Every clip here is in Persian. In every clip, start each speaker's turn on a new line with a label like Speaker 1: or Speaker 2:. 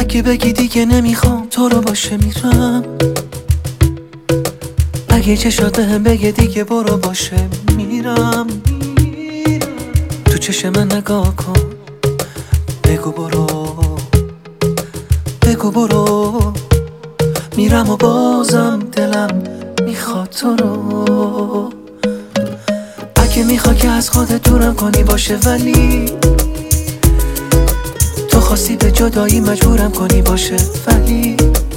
Speaker 1: اگه بگی دیگه نمیخوام تو رو باشه میرم، اگه چشات بهم بگه دیگه برو باشه میرم، تو چشم من نگاه کن بگو برو، بگو برو، میرم و بازم دلم میخواد تو رو. اگه میخوای که از خودت دورم کنی باشه، ولی تو خواستی به جدایی مجبورم کنی باشه، ولی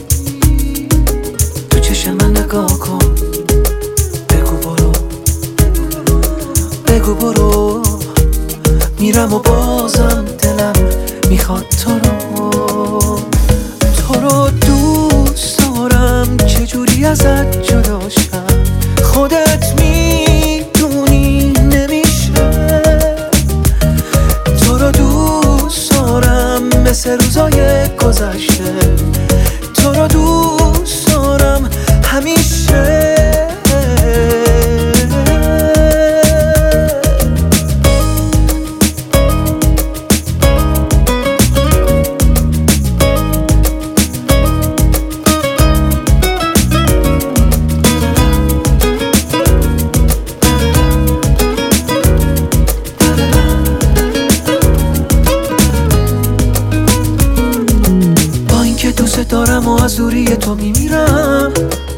Speaker 1: تو چشم من نگاه کن بگو برو، بگو برو، میرم و بازم دلم میخواد تو رو. تو رو دوست دارم چجوری ازت جدا شم، خودت میدونی نمیشه. تو رو دوست دارم مثل روزای گذشته، تو رو دوست دارم همیشه. دوست دارم و از دوری تو میمیرم،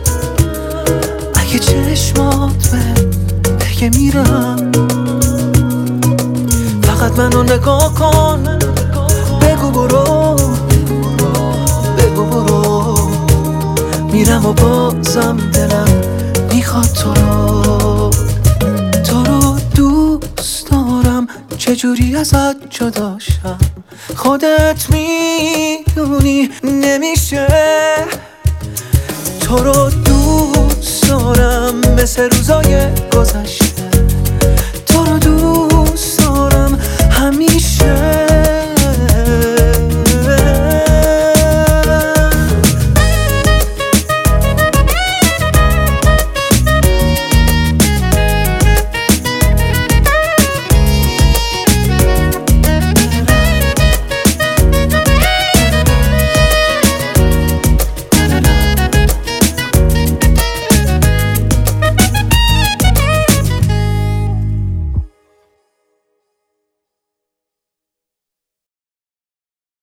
Speaker 1: اگه چشمات بگه میرم، فقط منو نگاه کن بگو برو، بگو برو، میرم و بازم دلم میخواد تو رو. تو رو دوست دارم چجوری ازت جدا شم، خودت میدونی نمیشه. تو رو دوست دارم مثل روزای گذشته، تو رو دوست دارم همیشه.